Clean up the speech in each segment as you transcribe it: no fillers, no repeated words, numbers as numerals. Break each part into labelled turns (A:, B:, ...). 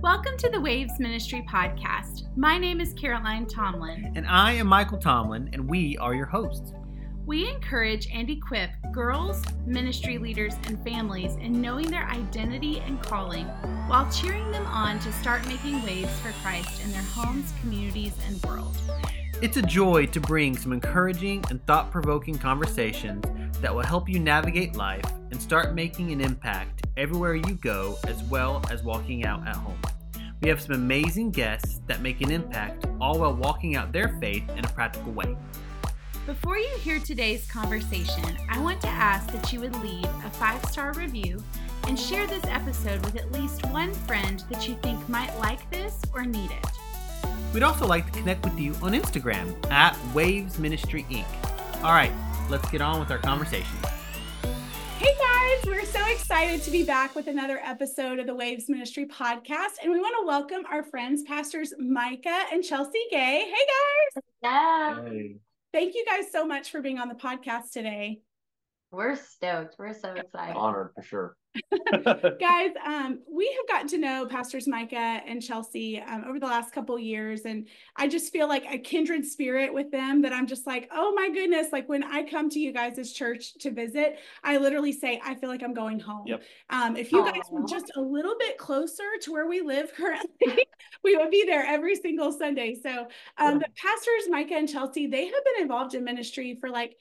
A: Welcome to the Waves Ministry podcast. My name is Caroline Tomlin.
B: And I am Michael Tomlin, and we are your hosts.
A: We encourage and equip girls, ministry leaders, and families in knowing their identity and calling while cheering them on to start making waves for Christ in their homes, communities, and world.
B: It's a joy to bring some encouraging and thought-provoking conversations that will help you navigate life and start making an impact everywhere you go, as well as walking out at home. We have some amazing guests that make an impact, all while walking out their faith in a practical way.
A: Before you hear today's conversation, I want to ask that you would leave a 5-star review and share this episode with at least one friend that you think might like this or need it.
B: We'd also like to connect with you on Instagram at Waves Ministry Inc. All right, let's get on with our conversation.
C: Hey guys, we're so excited to be back with another episode of the Waves Ministry podcast, and we want to welcome our friends, Pastors Micah and Chelsea Gay. Hey guys.
D: Yeah.
B: Hey.
C: Thank you guys so much for being on the podcast today.
D: We're stoked. We're so excited.
E: Honored for sure.
C: Guys, we have gotten to know Pastors Micah and Chelsea over the last couple years, and I just feel like a kindred spirit with them that I'm just like, oh my goodness, like when I come to you guys' church to visit, I literally say, I feel like I'm going home.
B: Yep.
C: If you guys were just a little bit closer to where we live currently, we would be there every single Sunday. So the Pastors Micah and Chelsea, they have been involved in ministry for like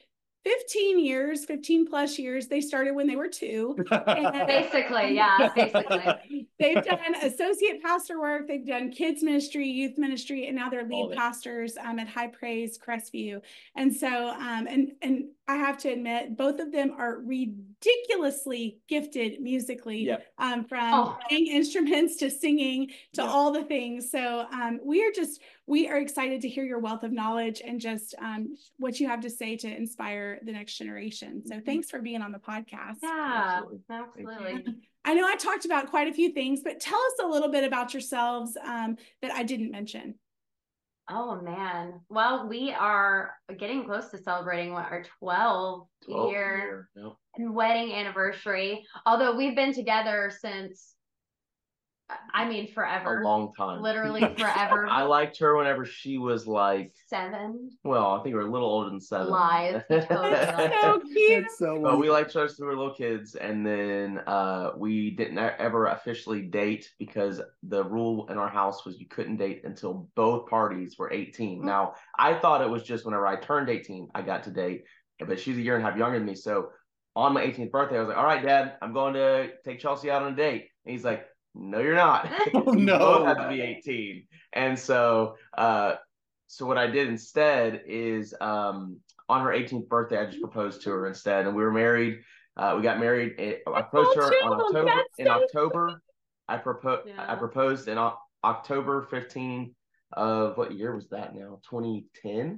C: 15 plus years. They started when they were 2.
D: Basically.
C: They've done associate pastor work. They've done kids ministry, youth ministry, and now they're lead pastors at High Praise Crestview. And so, and I have to admit, both of them are ridiculously gifted musically, from playing instruments to singing to all the things. So we are excited to hear your wealth of knowledge and just what you have to say to inspire the next generation. So thanks for being on the podcast.
D: Yeah, absolutely.
C: I know I talked about quite a few things, but tell us a little bit about yourselves that I didn't mention.
D: Oh man. Well, we are getting close to celebrating our 12 year wedding anniversary. Although we've been together since, forever.
E: A long time.
D: Literally forever.
E: I liked her whenever she was like
D: 7.
E: Well, I think we were a little older than 7.
D: Live.
C: So cute.
E: But we liked each other since we were little kids, and then we didn't ever officially date because the rule in our house was you couldn't date until both parties were 18. Now, I thought it was just whenever I turned 18, I got to date, but she's a year and a half younger than me. So on my 18th birthday, I was like, all right, Dad, I'm going to take Chelsea out on a date. And he's like, no, you're not.
B: Oh,
E: You
B: no.
E: both have to be 18. And so, so what I did instead is on her 18th birthday, I just proposed to her instead. And we were married. We got married. I proposed to her in October. I proposed in October 15 of what year was that now? 2010?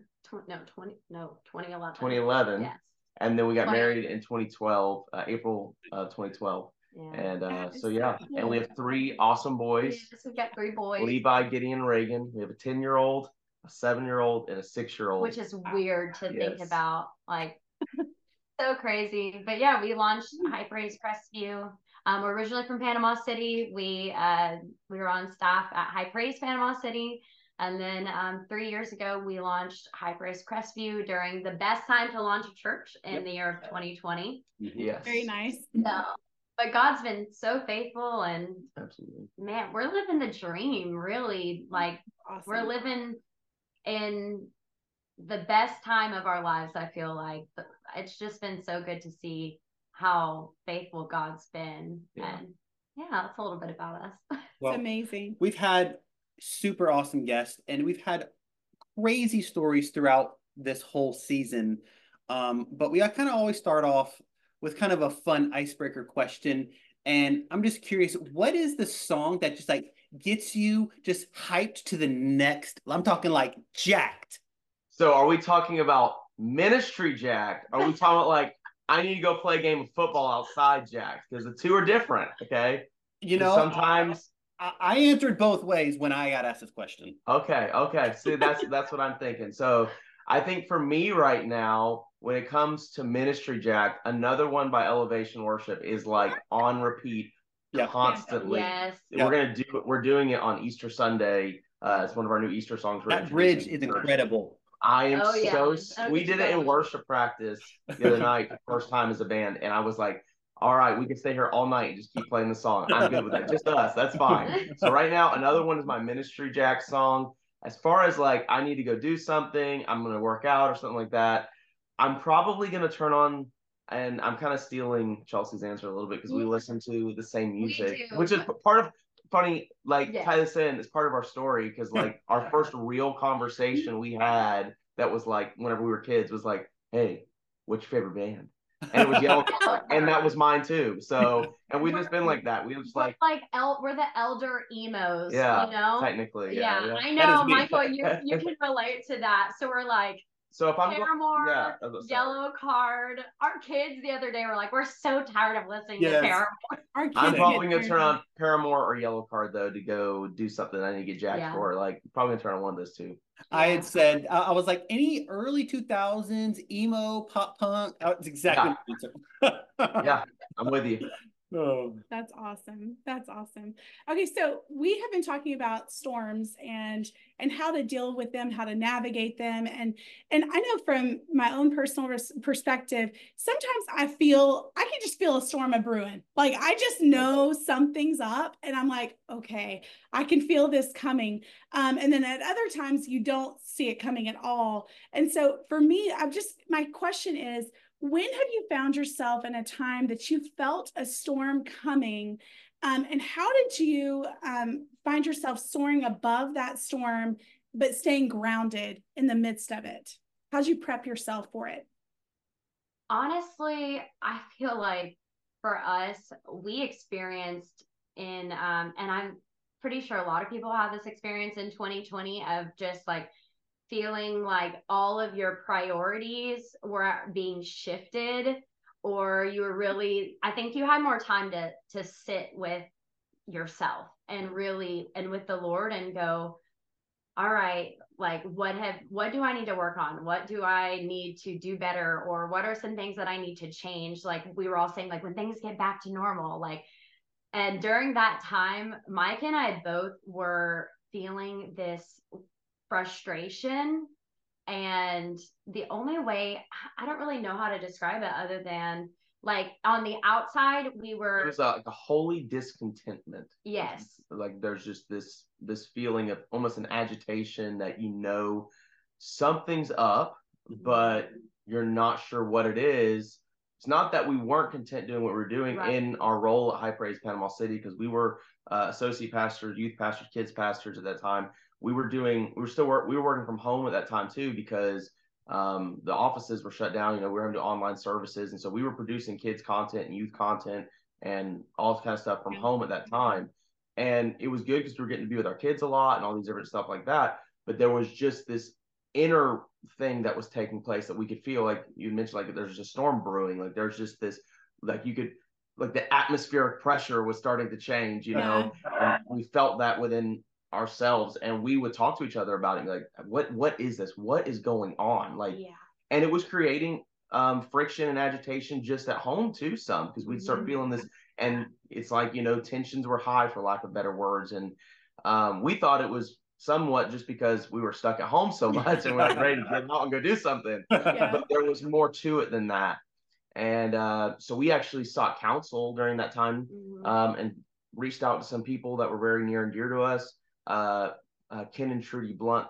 D: 2011.
E: 2011.
D: Yes.
E: And then we got married in 2012, April of 2012.
D: Yeah.
E: And and we have 3 awesome boys.
D: Yes, we've got 3 boys.
E: Levi, Gideon, Reagan. We have a 10-year-old, a 7-year-old, and a 6-year-old.
D: Which is weird to think about, like, so crazy. But yeah, we launched High Praise Crestview. We're originally from Panama City. We were on staff at High Praise Panama City. And then 3 years ago, we launched High Praise Crestview during the best time to launch a church in the year of 2020.
E: Yes.
C: Very nice.
D: So, but God's been so faithful, and
E: Absolutely.
D: man, we're living the dream, really. Like,
C: Awesome.
D: we're living in the best time of our lives, I feel like. It's just been so good to see how faithful God's been.
E: Yeah.
D: And that's a little bit about us.
C: It's amazing.
B: We've had super awesome guests, and we've had crazy stories throughout this whole season. But we kind of always start off with kind of a fun icebreaker question. And I'm just curious, what is the song that just like gets you just hyped to the next? I'm talking like jacked.
E: So are we talking about ministry jacked? Are we talking about like, I need to go play a game of football outside jacked? Because the two are different, okay?
B: You know,
E: sometimes
B: I answered both ways when I got asked this question.
E: Okay. See, that's what I'm thinking. So I think for me right now, when it comes to ministry jack, another one by Elevation Worship is like on repeat constantly.
D: Yes.
E: We're doing it on Easter Sunday. It's one of our new Easter songs.
B: That bridge is incredible.
E: I am we did it in
D: going.
E: worship practice the other night, the first time as a band, and I was like, all right, we can stay here all night and just keep playing the song. I'm good with that. Just us. That's fine. So right now, another one is my Ministry Jack song. As far as like, I need to go do something, I'm going to work out or something like that, I'm probably going to turn on, and I'm kind of stealing Chelsea's answer a little bit because we listen to the same music, which is part of, funny, like Tyler said, it's part of our story because like our first real conversation we had that was like whenever we were kids was like, hey, what's your favorite band? And it was Yellowcard, and that was mine too. So, and we've just been like that. We just like
D: we're the elder emos,
E: yeah,
D: you know.
E: Technically,
D: yeah. I know, Michael. You can relate to that. So we're like,
E: so if I'm
D: Paramore, Yellowcard. Our kids the other day were like, we're so tired of listening to Paramore.
E: I'm probably gonna turn on Paramore or Yellowcard though to go do something I need to get jacked for. Like probably gonna turn on one of those two.
B: I had said I was like any early 2000s emo pop punk. That's exactly
E: the answer. Yeah, I'm with you.
B: Oh.
C: That's awesome. That's awesome. Okay, so we have been talking about storms and how to deal with them, how to navigate them, and I know from my own personal perspective, sometimes I can just feel a storm of brewing. Like I just know something's up, and I'm like, okay, I can feel this coming. And then at other times you don't see it coming at all. And so for me, my question is, when have you found yourself in a time that you felt a storm coming? And how did you find yourself soaring above that storm, but staying grounded in the midst of it? How'd you prep yourself for it?
D: Honestly, I feel like for us, we experienced and I'm pretty sure a lot of people have this experience in 2020 of just like feeling like all of your priorities were being shifted, or you were really, I think you had more time to sit with yourself and really, and with the Lord and go, all right, like what do I need to work on? What do I need to do better? Or what are some things that I need to change? Like we were all saying, like when things get back to normal, like, and during that time, Mike and I both were feeling this frustration, and the only way, I don't really know how to describe it other than like on the outside it was
E: like a holy discontentment.
D: Yes,
E: like there's just this feeling of almost an agitation that something's up, but you're not sure what it is. It's not that we weren't content doing what we were doing in our role at High Praise Panama City, because we were associate pastors, youth pastors, kids pastors at that time. We were working from home at that time too, because the offices were shut down. We were having to do online services, and so we were producing kids content and youth content and all this kind of stuff from home at that time. And it was good because we were getting to be with our kids a lot and all these different stuff like that. But there was just this inner thing that was taking place that we could feel, like you mentioned, like there's a storm brewing, like there's just this, like you could, like the atmospheric pressure was starting to change, and we felt that within ourselves, and we would talk to each other about it, like what is this, what is going on, like and it was creating friction and agitation just at home too, some, because we'd start feeling this, and it's like tensions were high, for lack of better words, and we thought it was somewhat just because we were stuck at home so much and we're like ready to get out and go do something. But there was more to it than that. And so we actually sought counsel during that time, and reached out to some people that were very near and dear to us, Ken and Trudy Blunt,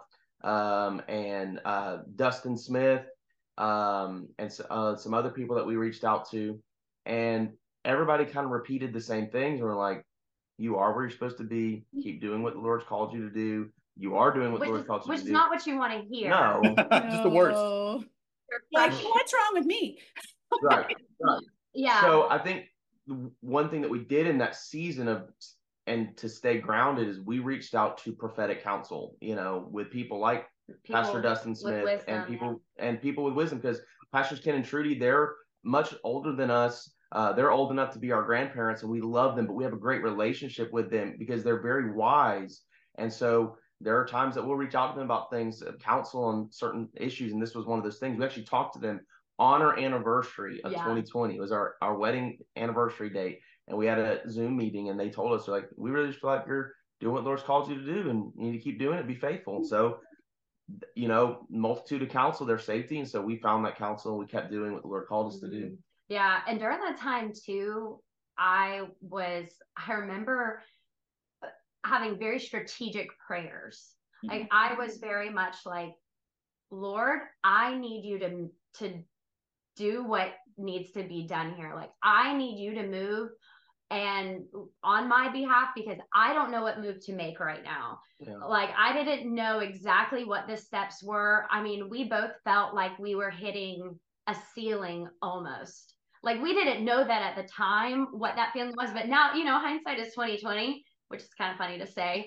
E: and Dustin Smith, and some other people that we reached out to, and everybody kind of repeated the same things. And we're like, you are where you're supposed to be. Keep doing what the Lord's called you to do. You are doing what the Lord's called you to do.
D: Which is not what you want to hear.
E: No.
B: Just the worst.
C: Like, what's wrong with me?
E: Right.
D: Yeah.
E: So I think one thing that we did in that season and to stay grounded is we reached out to prophetic counsel, with people like Pastor Dustin Smith and people with wisdom, because Pastors Ken and Trudy, they're much older than us. They're old enough to be our grandparents, and we love them, but we have a great relationship with them because they're very wise. And so there are times that we'll reach out to them about things, counsel on certain issues. And this was one of those things. We actually talked to them on our anniversary of 2020. It was our wedding anniversary date. and we had a Zoom meeting, and they told us, like, we really just feel like you're doing what the Lord's called you to do, and you need to keep doing it, be faithful. And so, you know, multitude of counsel, their safety. And so we found that counsel, and we kept doing what the Lord called us to do.
D: Yeah. And during that time too, I remember having very strategic prayers. Like I was very much like, Lord, I need you to do what needs to be done here. Like I need you to move and on my behalf, because I don't know what move to make right now. Yeah. Like I didn't know exactly what the steps were. I mean, we both felt like we were hitting a ceiling almost. Like we didn't know that at the time what that feeling was, but now, you know, hindsight is 2020, which is kind of funny to say.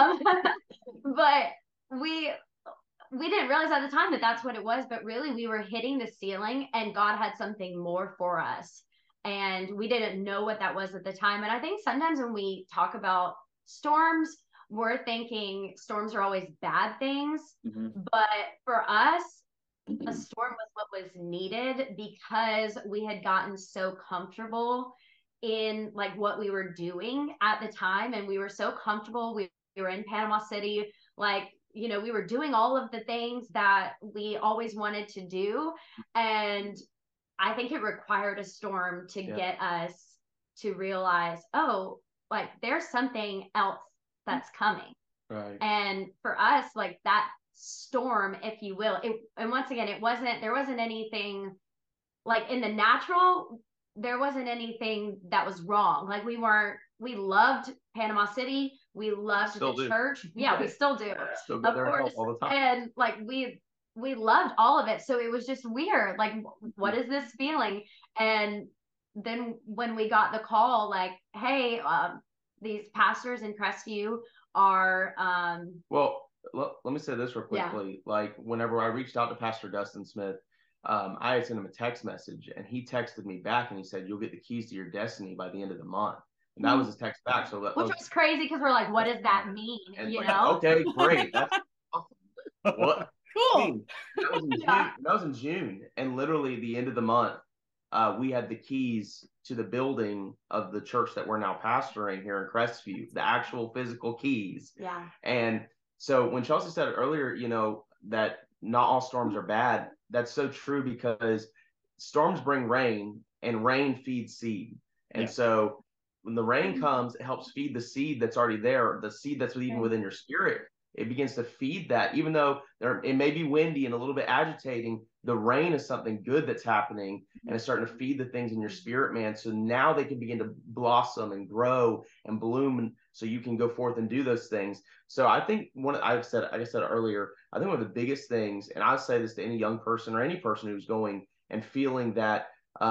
D: But we didn't realize at the time that that's what it was, but really we were hitting the ceiling and God had something more for us. And we didn't know what that was at the time. And I think sometimes when we talk about storms, we're thinking storms are always bad things. But for us, a storm was what was needed because we had gotten so comfortable in like what we were doing at the time. And we were so comfortable. We were in Panama City, like, you know, we were doing all of the things that we always wanted to do. And I think it required a storm to get us to realize, oh, like there's something else that's coming.
E: Right.
D: And for us, like that storm, if you will, and once again, there wasn't anything like in the natural, there wasn't anything that was wrong. Like we loved Panama City. We loved the church. Yeah, we still do.
E: Still go there and help all the time.
D: And like we loved all of it. So it was just weird. Like, what is this feeling? And then when we got the call, like, hey, these pastors in Crestview are
E: well, let me say this real quickly. Yeah. Like whenever I reached out to Pastor Dustin Smith, I had sent him a text message, and he texted me back and he said, "You'll get the keys to your destiny by the end of the month." And that was his text back. So
D: which was crazy because we're like, what does that mean?
E: And
D: you
E: like,
D: know?
E: Okay, great. That's awesome. What?
C: Cool.
E: That was in June. And literally the end of the month, we had the keys to the building of the church that we're now pastoring here in Crestview, the actual physical keys.
D: Yeah.
E: And so when Chelsea said earlier, you know, that not all storms are bad, that's so true because storms bring rain and rain feeds seed. And so when the rain comes, it helps feed the seed that's already there, the seed that's even within your spirit. It begins to feed that, even though it may be windy and a little bit agitating, the rain is something good that's happening, and it's starting to feed the things in your spirit, man. So now they can begin to blossom and grow and bloom, and so you can go forth and do those things. So I think like I said earlier, I think one of the biggest things, and I'll say this to any young person or any person who's going and feeling that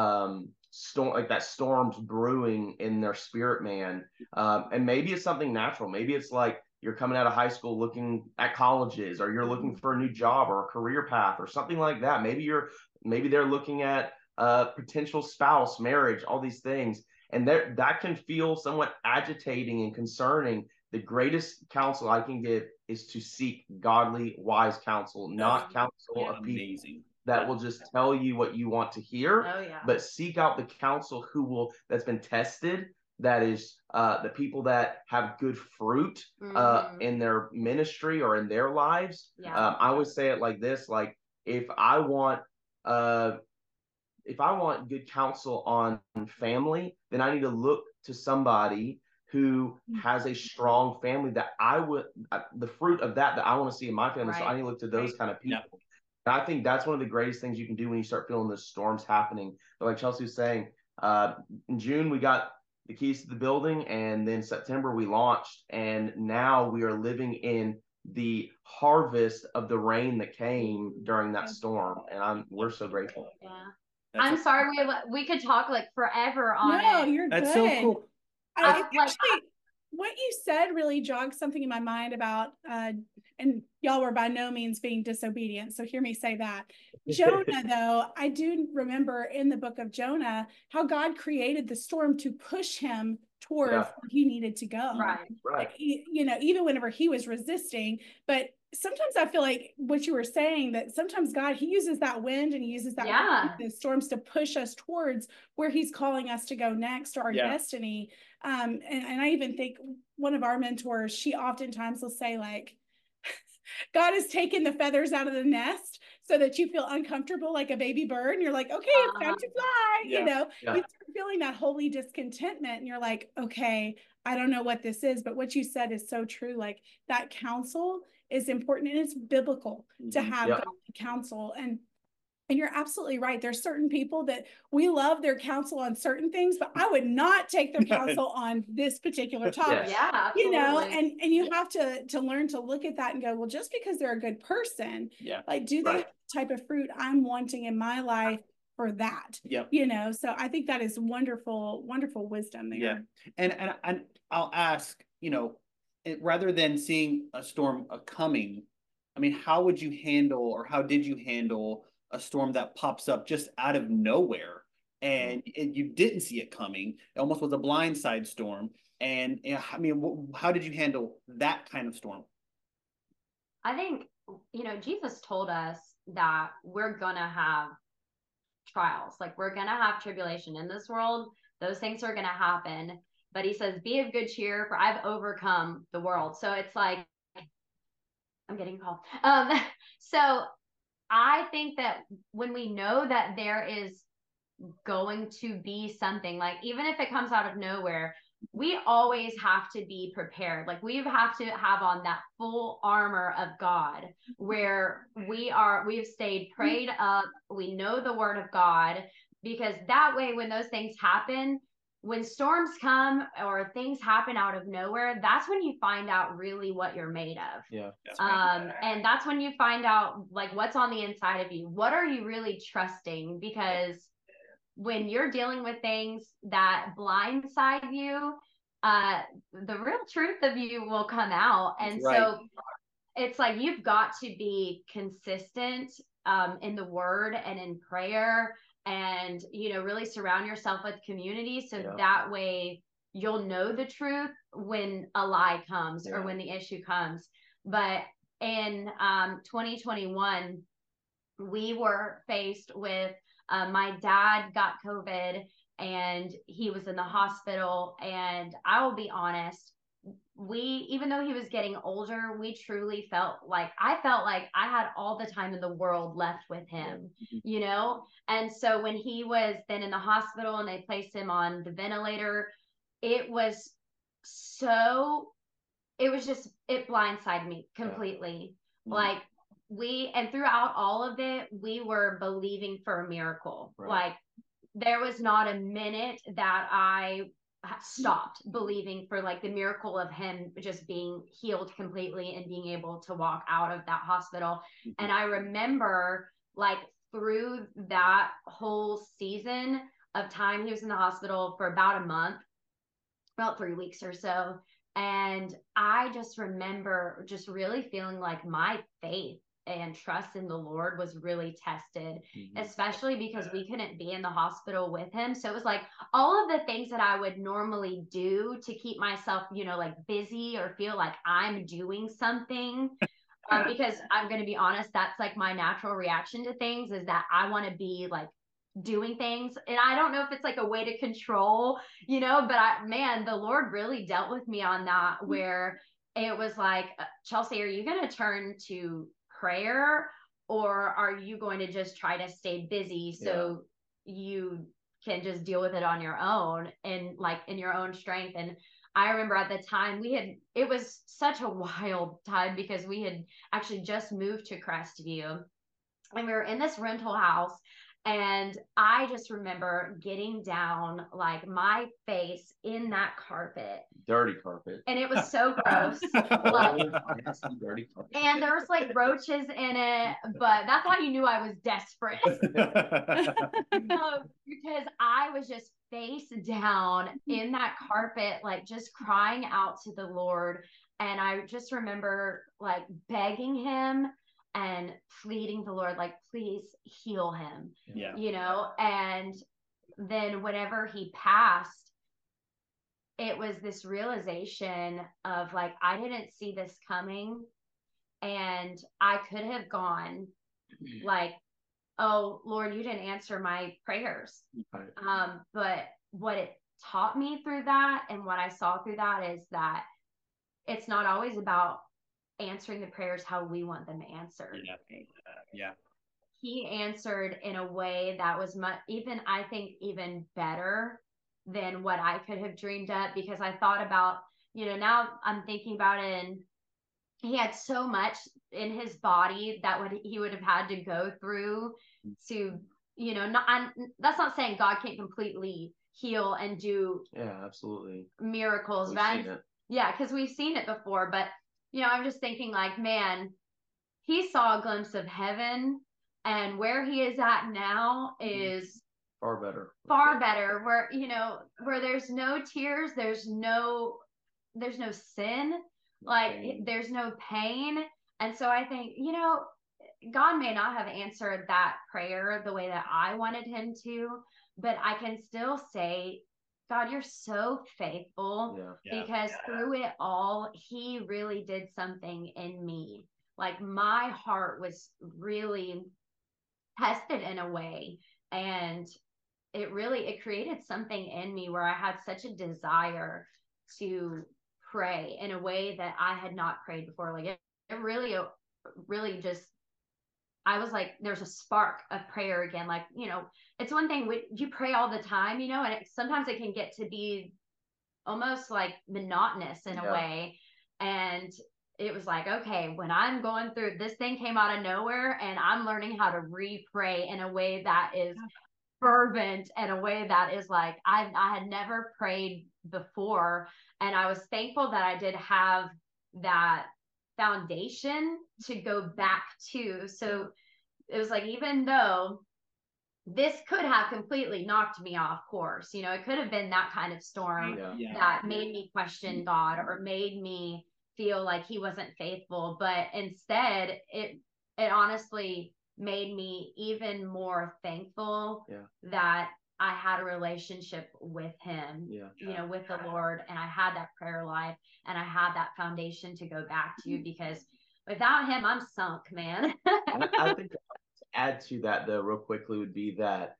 E: storm's brewing in their spirit, man. And maybe it's something natural. Maybe it's like you're coming out of high school looking at colleges, or you're looking for a new job or a career path or something like that. Maybe they're looking at a potential spouse, marriage, all these things. And that can feel somewhat agitating and concerning. The greatest counsel I can give is to seek godly, wise counsel, not counsel of people that will just tell you what you want to hear, but seek out the counsel that's been tested, that is the people that have good fruit in their ministry or in their lives. I always say it like this: like if I want good counsel on family, then I need to look to somebody who has a strong family that the fruit of that I want to see in my family. Right. So I need to look to those kind of people. Yep. And I think that's one of the greatest things you can do when you start feeling the storms happening. But like Chelsea was saying, in June, we got the keys to the building, and then September we launched, and now we are living in the harvest of the rain that came during that storm. And we're so grateful.
D: Yeah. I'm sorry, we could talk like forever on it.
C: No, you're
B: That's
C: good.
B: so cool.
C: Actually, what you said really jogged something in my mind about, and y'all were by no means being disobedient, so hear me say that. Jonah, though, I do remember in the book of Jonah how God created the storm to push him towards where he needed to go.
D: Right.
C: You know, even whenever he was resisting, but sometimes I feel like what you were saying, that sometimes God, he uses that wind and he uses that wind, the storms to push us towards where he's calling us to go next, or our destiny. And I even think one of our mentors, she oftentimes will say, like, God has taken the feathers out of the nest so that you feel uncomfortable like a baby bird. And you're like, okay, it's time to fly. You know, you start feeling that holy discontentment and you're like, okay, I don't know what this is. But what you said is so true. Like, that counsel is important, and it's biblical to have godly counsel. And you're absolutely right. There's certain people that we love their counsel on certain things, but I would not take their counsel on this particular topic.
D: Yeah, absolutely.
C: You know, and you have to learn to look at that and go, well, just because they're a good person, like, do they have the type of fruit I'm wanting in my life for that? You know, so I think that is wonderful, wonderful wisdom there.
B: And I'll ask, you know, rather than seeing a storm coming, I mean, how would you handle, or how did you handle a storm that pops up just out of nowhere and you didn't see it coming? It almost was a blindside storm. And I mean, how did you handle that kind of storm?
D: I think, you know, Jesus told us that we're going to have trials. Like, we're going to have tribulation in this world. Those things are going to happen. But he says, be of good cheer, for I've overcome the world. So it's like, I'm getting called. So I think that when we know that there is going to be something, like, even if it comes out of nowhere, we always have to be prepared. Like, we have to have on that full armor of God, where we've stayed prayed up. We know the word of God, because that way, when those things happen, when storms come or things happen out of nowhere, that's when you find out really what you're made of. And that's when you find out, like, what's on the inside of you. What are you really trusting? Because when you're dealing with things that blindside you, the real truth of you will come out. And so it's like, you've got to be consistent in the word and in prayer, and, you know, really surround yourself with community, so that way you'll know the truth when a lie comes or when the issue comes. But in 2021, we were faced with my dad got COVID and he was in the hospital. And I will be honest, even though he was getting older, we truly felt like I had all the time in the world left with him, you know? And so when he was then in the hospital and they placed him on the ventilator, it blindsided me completely. Like, and throughout all of it, we were believing for a miracle. Like, there was not a minute that I stopped believing for, like, the miracle of him just being healed completely and being able to walk out of that hospital. And I remember, like, through that whole season of time, he was in the hospital for about a month, about 3 weeks or so. And I just remember just really feeling like my faith and trust in the Lord was really tested, especially because we couldn't be in the hospital with him. So it was like all of the things that I would normally do to keep myself, you know, like, busy or feel like I'm doing something. Because I'm going to be honest, that's like my natural reaction to things, is that I want to be like doing things. And I don't know if it's like a way to control, you know, but the Lord really dealt with me on that, where it was like, Chelsea, are you going to turn to prayer, or are you going to just try to stay busy so you can just deal with it on your own and, like, in your own strength? And I remember at the time it was such a wild time, because we had actually just moved to Crestview and we were in this rental house. And I just remember getting down, like, my face in that carpet.
E: Dirty carpet.
D: And it was so gross. Like,
E: dirty carpet.
D: And there was, like, roaches in it, but that's how you knew I was desperate. Because I was just face down in that carpet, like, just crying out to the Lord. And I just remember, like, begging him and pleading the Lord, like, please heal him, you know? And then whenever he passed, it was this realization of, like, I didn't see this coming. And I could have gone like, oh Lord, you didn't answer my prayers.
E: Right.
D: But what it taught me through that, and what I saw through that, is that it's not always about answering the prayers how we want them answered.
B: Yeah.
D: He answered in a way that was I think even better than what I could have dreamed up, because I thought about, now I'm thinking about it, and he had so much in his body that he would have had to go through to, that's not saying God can't completely heal and do
E: absolutely
D: miracles. Yeah, because we've seen it before. But, I'm just thinking like, man, he saw a glimpse of heaven, and where he is at now is
E: far better,
D: where, where there's no tears, there's no sin, like there's no pain. And so I think, God may not have answered that prayer the way that I wanted him to, but I can still say, God, you're so faithful, because through it all, he really did something in me. Like, my heart was really tested in a way, and it created something in me where I had such a desire to pray in a way that I had not prayed before. Like, it really just, I was like, there's a spark of prayer again. Like, it's one thing you pray all the time, and sometimes it can get to be almost like monotonous in a way. And it was like, okay, when I'm going through this, thing came out of nowhere, and I'm learning how to re-pray in a way that is fervent, and a way that is like, I had never prayed before. And I was thankful that I did have that foundation to go back to. So it was like, even though this could have completely knocked me off course, it could have been that kind of storm that made me question God, or made me feel like he wasn't faithful. But instead, it honestly made me even more thankful that I had a relationship with him, with the Lord, and I had that prayer life, and I had that foundation to go back to, because without him, I'm sunk, man.
E: I think to add to that, though, real quickly, would be that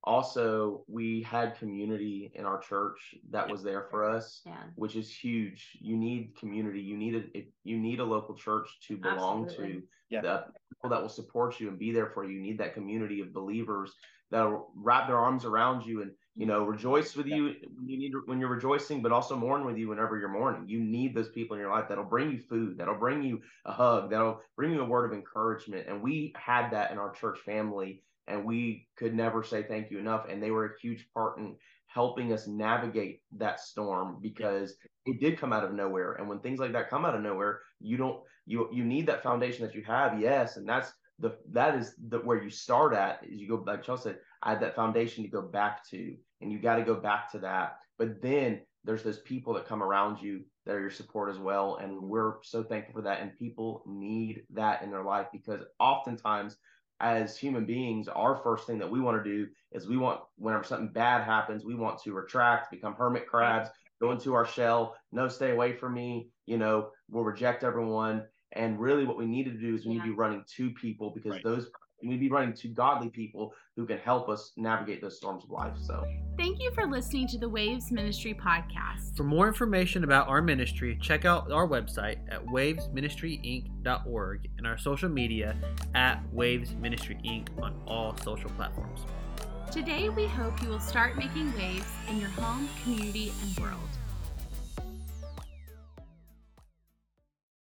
E: also we had community in our church that was there for us, which is huge. You need community. You need a local church to belong to. The people that will support you and be there for you. You need that community of believers that'll wrap their arms around you and rejoice with you when you're rejoicing, but also mourn with you whenever you're mourning. You need those people in your life that'll bring you food, that'll bring you a hug, that'll bring you a word of encouragement. And we had that in our church family, and we could never say thank you enough. And they were a huge part in helping us navigate that storm, because it did come out of nowhere. And when things like that come out of nowhere, you need that foundation that you have. Yes. And that is where you start at, is you go, like Chelsea said, I had that foundation to go back to, and you got to go back to that. But then there's those people that come around you that are your support as well. And we're so thankful for that. And people need that in their life, because oftentimes as human beings, our first thing that we want to do is whenever something bad happens, we want to retract, become hermit crabs, go into our shell. No, stay away from me. We'll reject everyone. And really what we need to do is we need to be running to people, because we need to be running to godly people who can help us navigate those storms of life. So
A: thank you for listening to the Waves Ministry podcast.
F: For more information about our ministry, check out our website at wavesministryinc.org and our social media at Waves Ministry Inc. on all social platforms.
A: Today, we hope you will start making waves in your home, community, and world.